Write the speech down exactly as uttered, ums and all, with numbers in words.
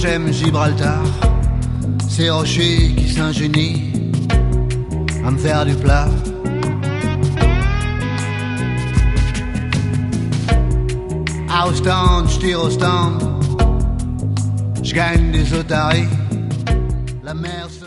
j'aime Gibraltar, ces rochers qui s'ingénient à me faire du plat. À Ostende, j'tire au stand, j'gagne des otaries, la mer